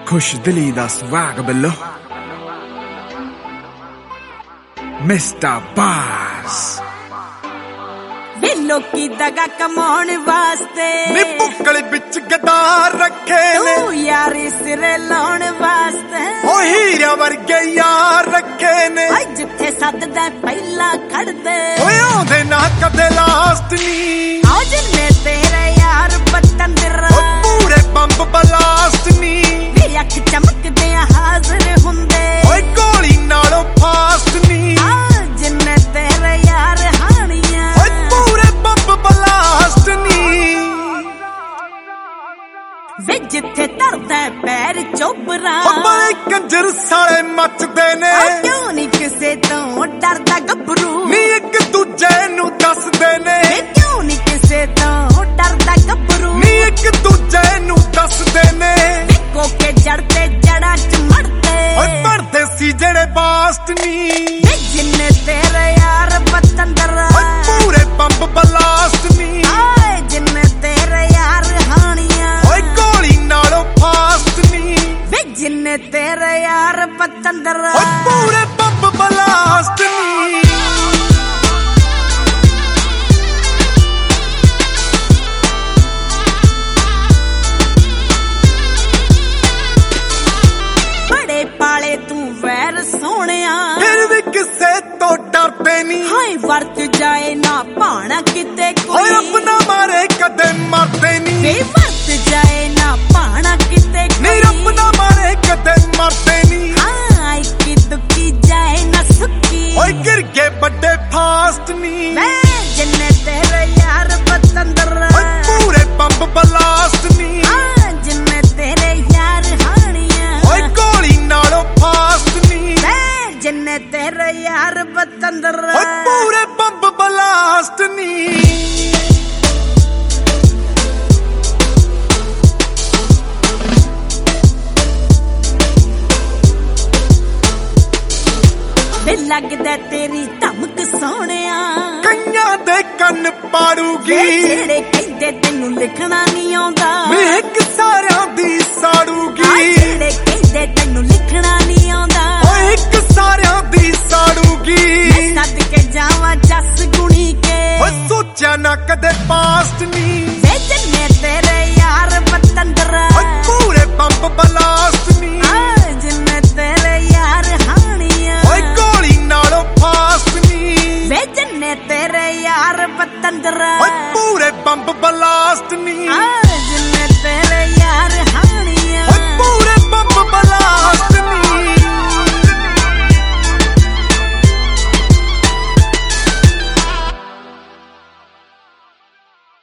खुश दिली दा स्वैग बिल्लो मिस्टर बास लोकी दगा कमाउण वास्ते बुक्कल बिच गदार रखे ने यारी सिरे लाउण वास्ते ओ हीरा वर्गे यार रखे ने जिथे सददा पहला खड़दे ओए आंदे ना कदे लास्ट नी आओ जिन्ने तेरे यार बतंदर पूरे बंब बलास्ट नी अख चमकदे हाजिर हुंदे ओए गोली नालों फास्ट नी जिन्ने तेरे यार हानियां पूरे बंब बलास्ट नी वे जिथे धरदा पैर चोबरा बड़े कंजर साले मचदे ने क्यों नहीं किसे तो डरदा गबरू नी एक दूजे नू दसदे ने क्यों नहीं किसे तो डरदा गबरू नी एक दूजे नू दसदे ने कोके जड़ते जड़ा च मरते ओए मरदे सी जेड़े बास्ट नी जिन्ने तेरे यार बतंदर पूरे बंब बलास्ट नी जिन्ने तेरे यार हानियां ओए गोली नालों फास्ट नी जिन्ने तेरे यार बतंदर पूरे बंब बलास्ट नी पाले तू वैर सोनिया फिर भी किसे तो डरते नी हाय वर्त जाए ना पाना किते कोई अपना मारे कदे मरते नी वर्त जाए ना पाना किते कोई अपना मारे कदे मरते नी हाय की दुखी जाए ना सुखी ओए गिर के बड़े फास्ट नी जिन्ने तेरे यार बतंदर पूरे बंब बलास्ट नी जिन्ने तेरे यार हानियां ओए गोली नालों फास्ट नी जिन्ने तेरे यार बतंदर पूरे बंब बलास्ट नी लगदा तेरी धमक सोनिया कईयां दे कन्न पाड़ूगी जेड़े कहंदे तैनू लिखना नहीं आउंदा